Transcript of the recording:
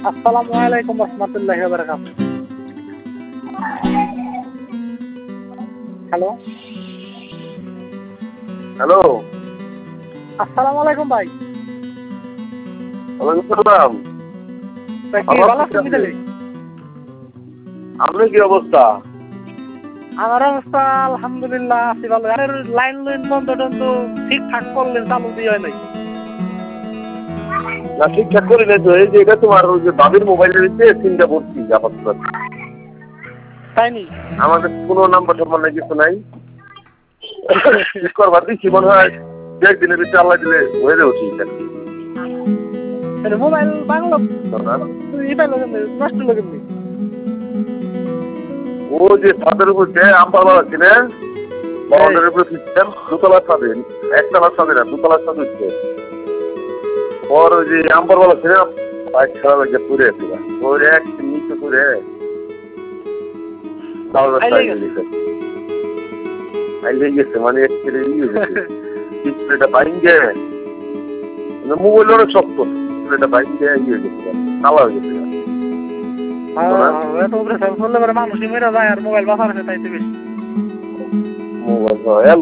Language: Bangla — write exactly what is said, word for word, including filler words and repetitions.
আসসালামু আলাইকুম রহমতুল্লাহি ওয়া বারাকাতুহু। হ্যালো হ্যালো, আসসালামু আলাইকুম ভাই। ওয়ালাইকুম সালাম। তা কি আমার ভালো ঠিক আছেন আছে। মিতালি? আপনার কি অবস্থা? আমার অবস্থা আলহামদুলিল্লাহ আছি ভালো। আরে লাইন লাইন বন্ধ টন্ধ ঠিকঠাক করলেন, চালু দিয়ে হয় নাই। না ঠিকঠাক করি নাই তো। এই যে এটা তোমার ওই যে বাবির মোবাইলের ভিতরে সিমটা ভর্তি আপাতত। তাই নি? আমাদের কোনো নাম্বার টাম্বার নাই, কিছু নাই। ঠিক করবার দিচ্ছি মনে হয় দু একদিনের ভিতরে আল্লাহ দিলে হয়ে যাবে ঠিক আর কি। আরে মোবাইল বাংলা না? ই পাইলো কেমনি, নষ্ট হলো কেমনি? ও যে ছাদের উপর যে আমপালা আছে না, বাউন্ডারির উপরে সিস্টেম দুতলার ছাদে, একতলার ছাদে না দুতলার ছাদ হচ্ছে। ওর ওই যে আম্পারওয়ালা ছিল না, বাইক খেলা লাগে পুরে ছিল ওর এক নিচে করে আইলে গেছে মানে ডিসপ্লেটা বাইঙ্গে মোবাইল অনেক শক্ত, ডিসপ্লেটা বাইঙ্গে ইয়ে হয়ে গেছিল, কালা হয়ে গেছিল। এত উপরে সব করলে পরে মানুষই মেরে যায় আর মোবাইল বাঁচার আছে তাইতে বেশি। মোবাইল